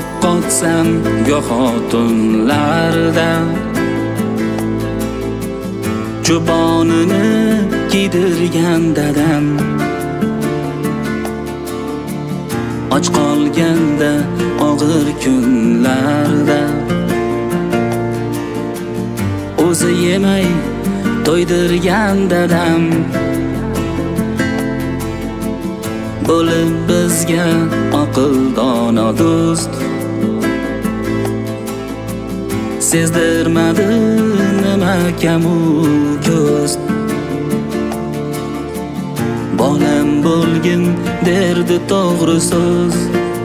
yo'qotsam goho tunlarda, cho'ponini kiydirgan dadam, och qolganda og'ir kunlarda, o'zi yemay to'ydirgan dadam, bo'lib bizga aql dono do'st, sezdirmadi nima kamu ko'z. Bolam bo'lgin derdi to'g'ri so'z,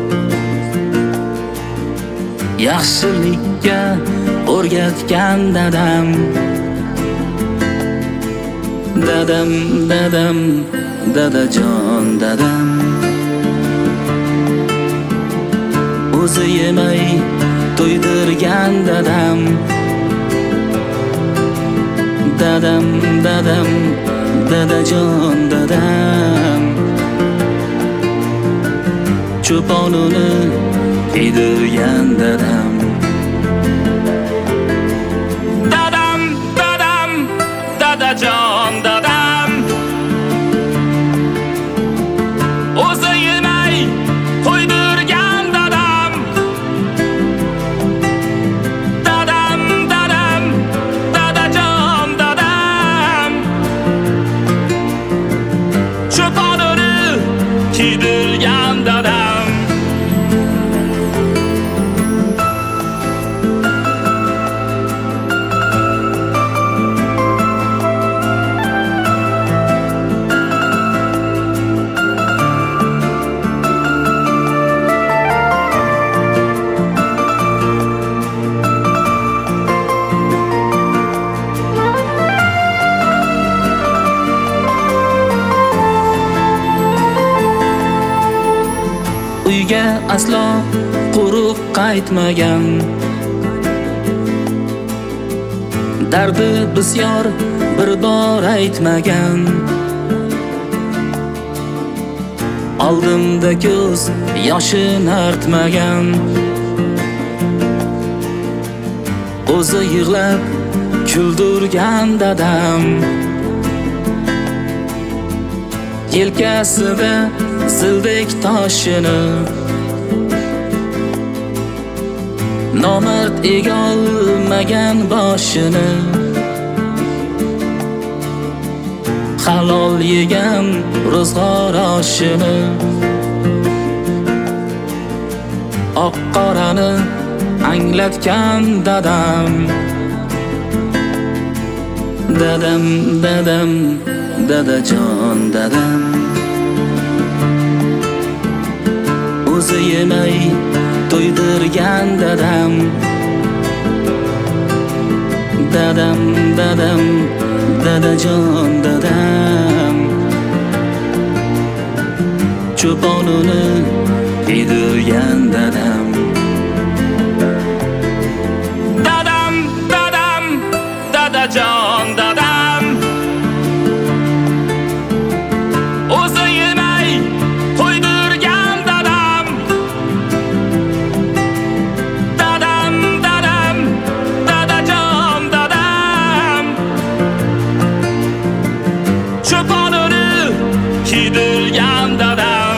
yaxshilikka o'rgatgan dadam, dadam, dadam, dadajon dadam, o'zi yemay to'ydirgan dadam, dadam, dadam, dadajon dadam, cho'ponini kiydirgan dadam, dadam, dadam, dadajon dadam, o'zi yemay to'ydirgan dadam, dadam, dadam, dadajon dadam, cho'ponini kiydirgan dadam. Uyga aslo quruq qaytmagan, dardi bisyor bir bor aytmagan, oldimda ko'z yoshin artmagan, o'zi yig'lab kuldirgan dadam, yelkasida zildek toshini nomard egolmagan boshini, halol yegan ro'zg'or oshini, oq qorani anglatgan dadam, dadam, dadam, dadajon dadam, o'zi yemay to'ydirgan dadam, dadam, dadam, dadajon dadam, cho'ponini kiydirgan dadam, dadam, dadam, dadajon dadam, o'zi yemay to'ydirgan dadam, dadam, dadam, dadajon dadam, cho'ponini kiydirgan dadam.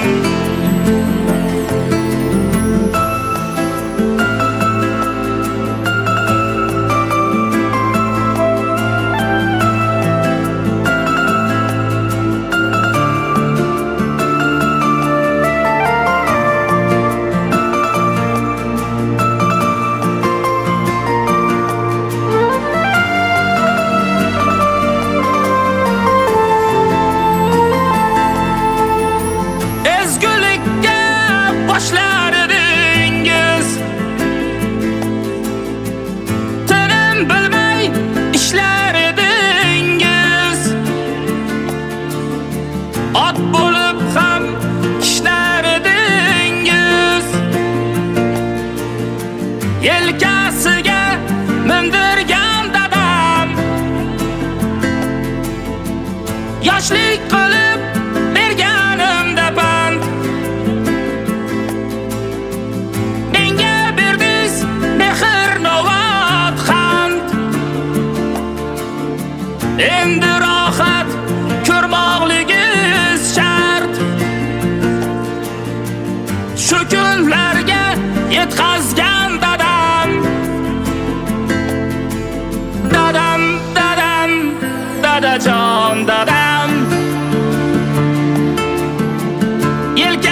osmonlarga yetkazgan dadam. Dadam, dadam, dadajon dadam. Yelka